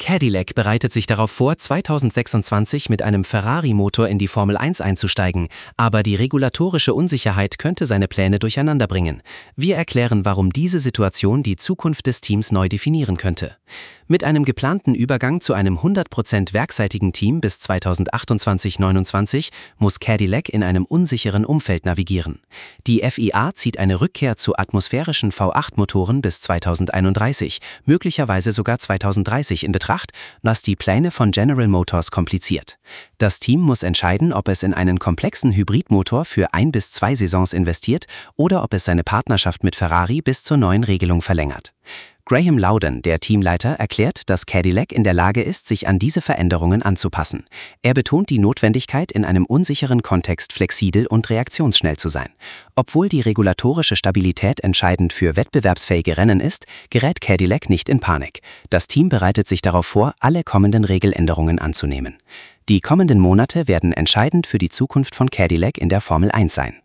Cadillac bereitet sich darauf vor, 2026 mit einem Ferrari-Motor in die Formel 1 einzusteigen, aber die regulatorische Unsicherheit könnte seine Pläne durcheinanderbringen. Wir erklären, warum diese Situation die Zukunft des Teams neu definieren könnte. Mit einem geplanten Übergang zu einem 100% werkseitigen Team bis 2028-29 muss Cadillac in einem unsicheren Umfeld navigieren. Die FIA zieht eine Rückkehr zu atmosphärischen V8-Motoren bis 2031, möglicherweise sogar 2030 in Betracht, was die Pläne von General Motors kompliziert. Das Team muss entscheiden, ob es in einen komplexen Hybridmotor für 1 bis 2 Saisons investiert oder ob es seine Partnerschaft mit Ferrari bis zur neuen Regelung verlängert. Graham Loudon, der Teamleiter, erklärt, dass Cadillac in der Lage ist, sich an diese Veränderungen anzupassen. Er betont die Notwendigkeit, in einem unsicheren Kontext flexibel und reaktionsschnell zu sein. Obwohl die regulatorische Stabilität entscheidend für wettbewerbsfähige Rennen ist, gerät Cadillac nicht in Panik. Das Team bereitet sich darauf vor, alle kommenden Regeländerungen anzunehmen. Die kommenden Monate werden entscheidend für die Zukunft von Cadillac in der Formel 1 sein.